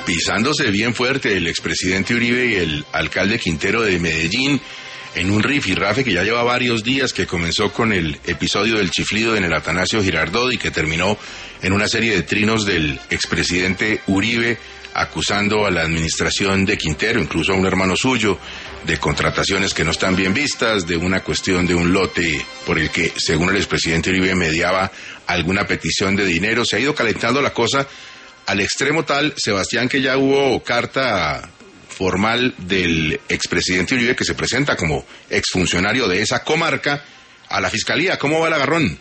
pisándose bien fuerte el expresidente Uribe y el alcalde Quintero de Medellín en un rifirrafe que ya lleva varios días, que comenzó con el episodio del chiflido en el Atanasio Girardot y que terminó en una serie de trinos del expresidente Uribe acusando a la administración de Quintero, incluso a un hermano suyo, de contrataciones que no están bien vistas, de una cuestión de un lote por el que, según el expresidente Uribe, mediaba alguna petición de dinero. Se ha ido calentando la cosa al extremo tal, Sebastián, que ya hubo carta formal del expresidente Uribe que se presenta como exfuncionario de esa comarca a la Fiscalía. ¿Cómo va el agarrón?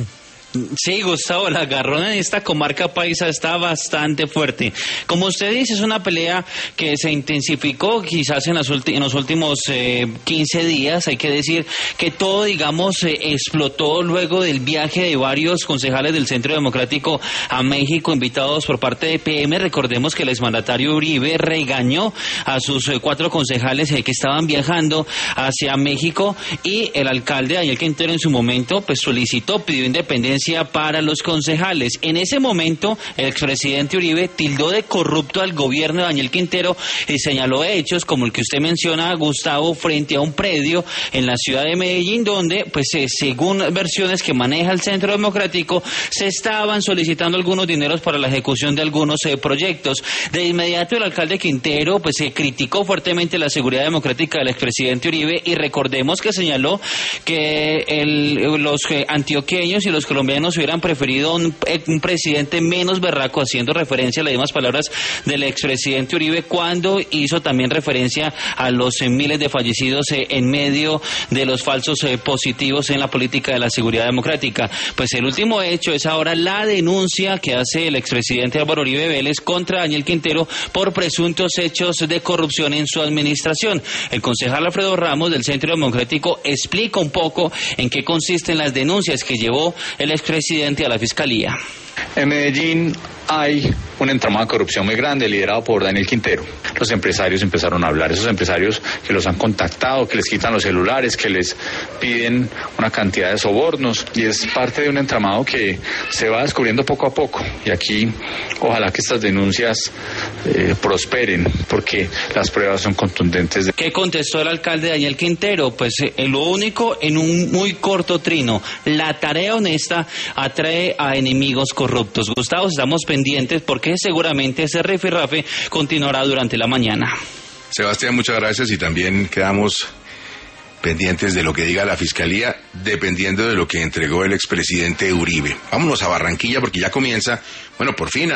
Sí, Gustavo, el agarrón en esta comarca paisa está bastante fuerte. Como usted dice, es una pelea que se intensificó quizás en los últimos 15 días. Hay que decir que todo, explotó luego del viaje de varios concejales del Centro Democrático a México, invitados por parte de PM. Recordemos que el exmandatario Uribe regañó a sus 4 concejales que estaban viajando hacia México, y el alcalde Daniel Quintero en su momento pidió independencia para los concejales. En ese momento, el expresidente Uribe tildó de corrupto al gobierno de Daniel Quintero y señaló hechos como el que usted menciona, Gustavo, frente a un predio en la ciudad de Medellín, donde, según versiones que maneja el Centro Democrático, se estaban solicitando algunos dineros para la ejecución de algunos proyectos. De inmediato, el alcalde Quintero criticó fuertemente la seguridad democrática del expresidente Uribe, y recordemos que señaló que los antioqueños y los colombianos hubieran preferido un presidente menos berraco, haciendo referencia a las mismas palabras del expresidente Uribe cuando hizo también referencia a los miles de fallecidos en medio de los falsos positivos en la política de la seguridad democrática. Pues el último hecho es ahora la denuncia que hace el expresidente Álvaro Uribe Vélez contra Daniel Quintero por presuntos hechos de corrupción en su administración. El concejal Alfredo Ramos del Centro Democrático explica un poco en qué consisten las denuncias que llevó el expresidente a la Fiscalía. En Medellín hay un entramado de corrupción muy grande liderado por Daniel Quintero. Los empresarios empezaron a hablar, esos empresarios que los han contactado, que les quitan los celulares, que les piden una cantidad de sobornos, y es parte de un entramado que se va descubriendo poco a poco. Y aquí ojalá que estas denuncias prosperen, porque las pruebas son contundentes. ¿Qué contestó el alcalde Daniel Quintero? Lo único, en un muy corto trino: la tarea honesta atrae a enemigos corruptos. Gustavo, estamos pendientes porque seguramente ese rifirrafe continuará durante la mañana. Sebastián, muchas gracias, y también quedamos pendientes de lo que diga la Fiscalía, dependiendo de lo que entregó el expresidente Uribe. Vámonos a Barranquilla porque ya comienza, por fin,